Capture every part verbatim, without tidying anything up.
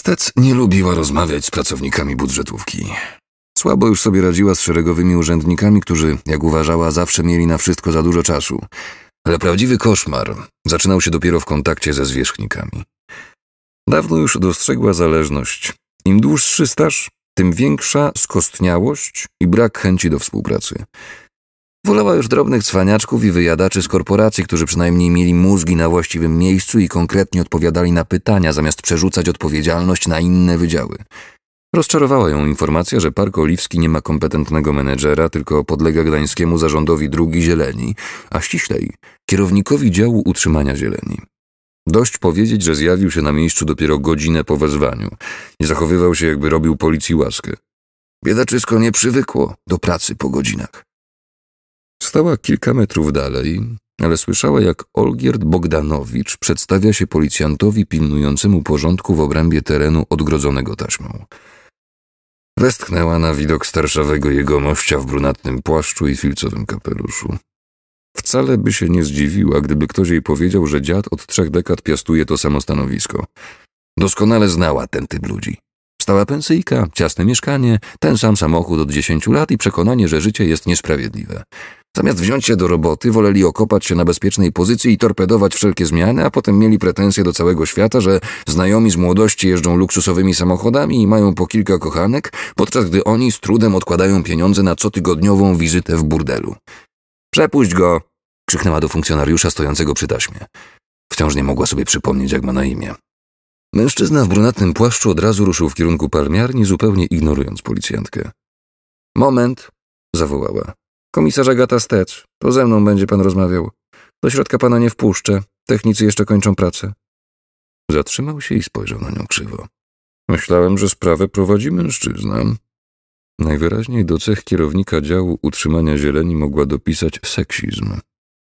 Stec nie lubiła rozmawiać z pracownikami budżetówki. Słabo już sobie radziła z szeregowymi urzędnikami, którzy, jak uważała, zawsze mieli na wszystko za dużo czasu. Ale prawdziwy koszmar zaczynał się dopiero w kontakcie ze zwierzchnikami. Dawno już dostrzegła zależność. Im dłuższy staż, tym większa skostniałość i brak chęci do współpracy. Wolała już drobnych cwaniaczków i wyjadaczy z korporacji, którzy przynajmniej mieli mózgi na właściwym miejscu i konkretnie odpowiadali na pytania, zamiast przerzucać odpowiedzialność na inne wydziały. Rozczarowała ją informacja, że Park Oliwski nie ma kompetentnego menedżera, tylko podlega gdańskiemu zarządowi drugi zieleni, a ściślej kierownikowi działu utrzymania zieleni. Dość powiedzieć, że zjawił się na miejscu dopiero godzinę po wezwaniu i zachowywał się, jakby robił policji łaskę. Biedaczysko nie przywykło do pracy po godzinach. Stała kilka metrów dalej, ale słyszała, jak Olgierd Bogdanowicz przedstawia się policjantowi pilnującemu porządku w obrębie terenu odgrodzonego taśmą. Westchnęła na widok starszawego jegomościa w brunatnym płaszczu i filcowym kapeluszu. Wcale by się nie zdziwiła, gdyby ktoś jej powiedział, że dziad od trzech dekad piastuje to samo stanowisko. Doskonale znała ten typ ludzi. Stała pensyjka, ciasne mieszkanie, ten sam samochód od dziesięciu lat i przekonanie, że życie jest niesprawiedliwe. Zamiast wziąć się do roboty, woleli okopać się na bezpiecznej pozycji i torpedować wszelkie zmiany, a potem mieli pretensje do całego świata, że znajomi z młodości jeżdżą luksusowymi samochodami i mają po kilka kochanek, podczas gdy oni z trudem odkładają pieniądze na cotygodniową wizytę w burdelu. „Przepuść go!” krzyknęła do funkcjonariusza stojącego przy taśmie. Wciąż nie mogła sobie przypomnieć, jak ma na imię. Mężczyzna w brunatnym płaszczu od razu ruszył w kierunku palmiarni, zupełnie ignorując policjantkę. „Moment!” zawołała. „Komisarz Agata Stec, to ze mną będzie pan rozmawiał. Do środka pana nie wpuszczę. Technicy jeszcze kończą pracę.” Zatrzymał się i spojrzał na nią krzywo. „Myślałem, że sprawę prowadzi mężczyzna.” Najwyraźniej do cech kierownika działu utrzymania zieleni mogła dopisać seksizm.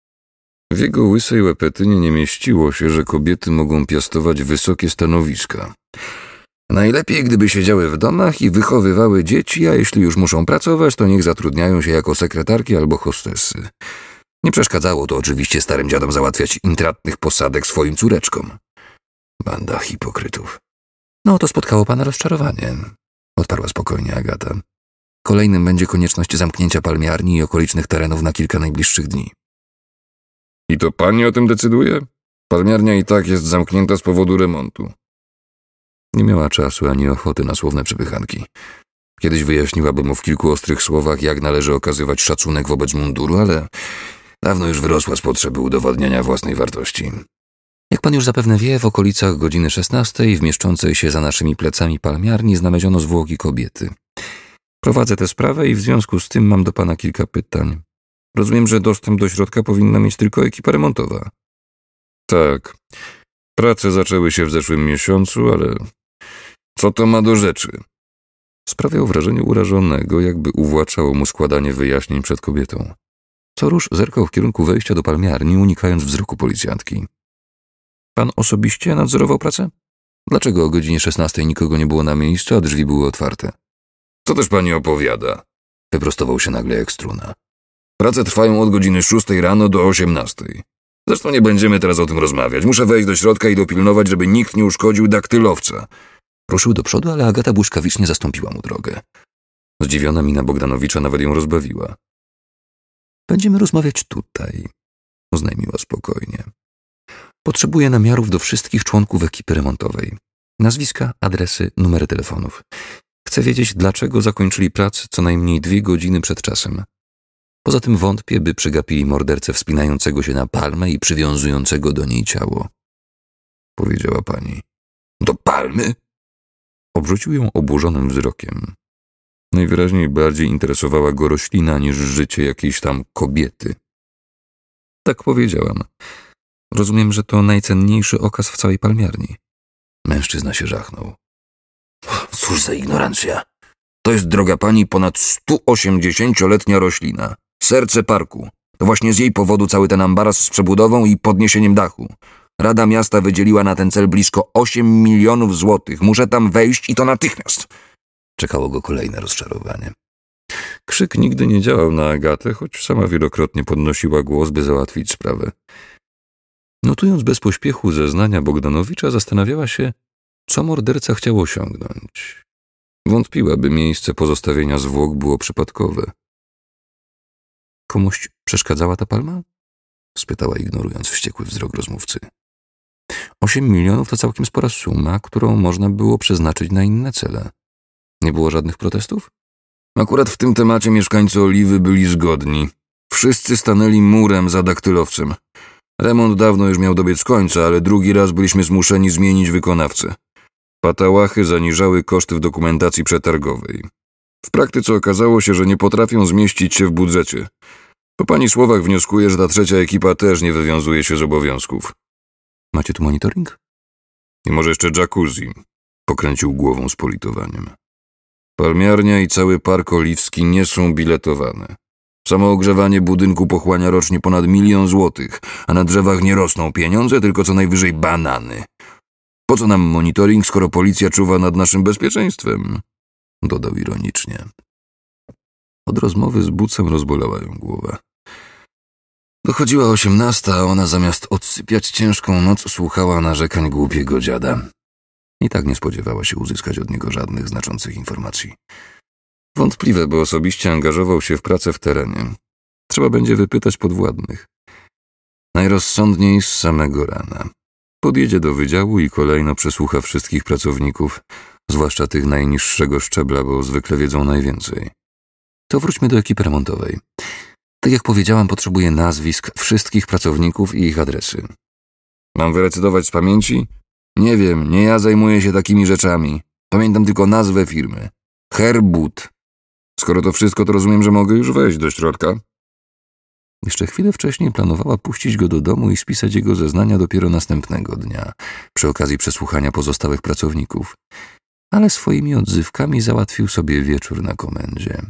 W jego łysej łepetynie nie mieściło się, że kobiety mogą piastować wysokie stanowiska. Najlepiej, gdyby siedziały w domach i wychowywały dzieci, a jeśli już muszą pracować, to niech zatrudniają się jako sekretarki albo hostessy. Nie przeszkadzało to oczywiście starym dziadom załatwiać intratnych posadek swoim córeczkom. Banda hipokrytów. „No, to spotkało pana rozczarowanie”, odparła spokojnie Agata. „Kolejnym będzie konieczność zamknięcia palmiarni i okolicznych terenów na kilka najbliższych dni.” „I to pani o tym decyduje? Palmiarnia i tak jest zamknięta z powodu remontu.” Nie miała czasu ani ochoty na słowne przepychanki. Kiedyś wyjaśniłaby mu w kilku ostrych słowach, jak należy okazywać szacunek wobec munduru, ale dawno już wyrosła z potrzeby udowadniania własnej wartości. „Jak pan już zapewne wie, w okolicach godziny szesnastej w mieszczącej się za naszymi plecami palmiarni znaleziono zwłoki kobiety. Prowadzę tę sprawę i w związku z tym mam do pana kilka pytań. Rozumiem, że dostęp do środka powinna mieć tylko ekipa remontowa.” „Tak. Prace zaczęły się w zeszłym miesiącu, ale co to ma do rzeczy?” Sprawiał wrażenie urażonego, jakby uwłaczało mu składanie wyjaśnień przed kobietą. Co rusz zerkał w kierunku wejścia do palmiarni, unikając wzroku policjantki. „Pan osobiście nadzorował pracę? Dlaczego o godzinie szesnastej nikogo nie było na miejscu, a drzwi były otwarte?” „Co też pani opowiada?” wyprostował się nagle jak struna. „Prace trwają od godziny szóstej rano do osiemnastej. Zresztą nie będziemy teraz o tym rozmawiać. Muszę wejść do środka i dopilnować, żeby nikt nie uszkodził daktylowca.” Ruszył do przodu, ale Agata błyskawicznie zastąpiła mu drogę. Zdziwiona mina Bogdanowicza nawet ją rozbawiła. „Będziemy rozmawiać tutaj”, oznajmiła spokojnie. „Potrzebuję namiarów do wszystkich członków ekipy remontowej. Nazwiska, adresy, numery telefonów. Chcę wiedzieć, dlaczego zakończyli pracę co najmniej dwie godziny przed czasem. Poza tym wątpię, by przegapili mordercę wspinającego się na palmę i przywiązującego do niej ciało”, powiedziała pani. „Do palmy?” Obrzucił ją oburzonym wzrokiem. Najwyraźniej bardziej interesowała go roślina niż życie jakiejś tam kobiety. „Tak powiedziałam. Rozumiem, że to najcenniejszy okaz w całej palmiarni”. Mężczyzna się żachnął. „Cóż za ignorancja. To jest, droga pani, ponad stuosiemdziesięcioletnia roślina. Serce parku. To właśnie z jej powodu cały ten ambaras z przebudową i podniesieniem dachu. Rada Miasta wydzieliła na ten cel blisko osiem milionów złotych. Muszę tam wejść i to natychmiast”. Czekało go kolejne rozczarowanie. Krzyk nigdy nie działał na Agatę, choć sama wielokrotnie podnosiła głos, by załatwić sprawę. Notując bez pośpiechu zeznania Bogdanowicza, zastanawiała się, Co morderca chciał osiągnąć? Wątpiła, by miejsce pozostawienia zwłok było przypadkowe. Komuś przeszkadzała ta palma? Spytała, ignorując wściekły wzrok rozmówcy. Osiem milionów to całkiem spora suma, którą można było przeznaczyć na inne cele. Nie było żadnych protestów? Akurat w tym temacie mieszkańcy Oliwy byli zgodni. Wszyscy stanęli murem za daktylowcem. Remont dawno już miał dobiec końca, ale drugi raz byliśmy zmuszeni zmienić wykonawcę. Patałachy zaniżały koszty w dokumentacji przetargowej. W praktyce okazało się, że nie potrafią zmieścić się w budżecie. Po pani słowach wnioskuję, że ta trzecia ekipa też nie wywiązuje się z obowiązków. Macie tu monitoring? I może jeszcze jacuzzi. Pokręcił głową z politowaniem. Palmiarnia i cały park oliwski nie są biletowane. Samo ogrzewanie budynku pochłania rocznie ponad milion złotych, a na drzewach nie rosną pieniądze, tylko co najwyżej banany. Po co nam monitoring, skoro policja czuwa nad naszym bezpieczeństwem? Dodał ironicznie. Od rozmowy z Bucem rozbolała ją głowa. Dochodziła osiemnasta, a ona zamiast odsypiać ciężką noc słuchała narzekań głupiego dziada. I tak nie spodziewała się uzyskać od niego żadnych znaczących informacji. Wątpliwe, bo osobiście angażował się w pracę w terenie. Trzeba będzie wypytać podwładnych. Najrozsądniej z samego rana. Podjedzie do wydziału i kolejno przesłucha wszystkich pracowników, zwłaszcza tych najniższego szczebla, bo zwykle wiedzą najwięcej. To wróćmy do ekipy remontowej. Tak jak powiedziałam, potrzebuję nazwisk wszystkich pracowników i ich adresy. Mam wyrecytować z pamięci? Nie wiem, nie ja zajmuję się takimi rzeczami. Pamiętam tylko nazwę firmy. Herbut. Skoro to wszystko, to rozumiem, że mogę już wejść do środka. Jeszcze chwilę wcześniej planowała puścić go do domu i spisać jego zeznania dopiero następnego dnia, przy okazji przesłuchania pozostałych pracowników. Ale swoimi odzywkami załatwił sobie wieczór na komendzie.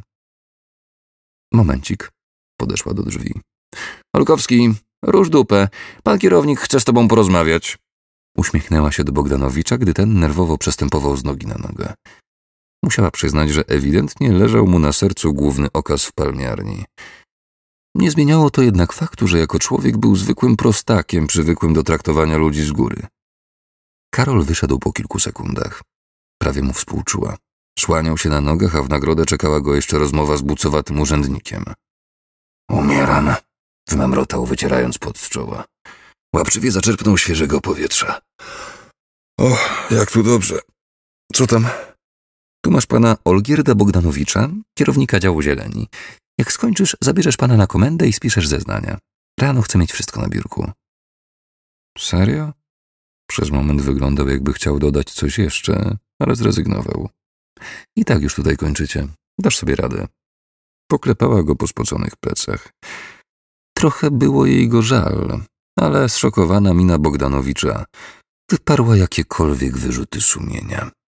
Momencik. Podeszła do drzwi. Olkowski, rusz dupę. Pan kierownik chce z tobą porozmawiać. Uśmiechnęła się do Bogdanowicza, gdy ten nerwowo przestępował z nogi na nogę. Musiała przyznać, że ewidentnie leżał mu na sercu główny okaz w palmiarni. Nie zmieniało to jednak faktu, że jako człowiek był zwykłym prostakiem przywykłym do traktowania ludzi z góry. Karol wyszedł po kilku sekundach. Prawie mu współczuła. Słaniał się na nogach, a w nagrodę czekała go jeszcze rozmowa z bucowatym urzędnikiem. Umieram, wymamrotał, wycierając pot z czoła. Łapczywie zaczerpnął świeżego powietrza. O, jak tu dobrze. Co tam? Tu masz pana Olgierda Bogdanowicza, kierownika działu zieleni. Jak skończysz, zabierzesz pana na komendę i spiszesz zeznania. Rano chcę mieć wszystko na biurku. Serio? Przez moment wyglądał, jakby chciał dodać coś jeszcze, ale zrezygnował. I tak już tutaj kończycie. Dasz sobie radę. Poklepała go po spoconych plecach. Trochę było jej go żal, ale zszokowana mina Bogdanowicza wyparła jakiekolwiek wyrzuty sumienia.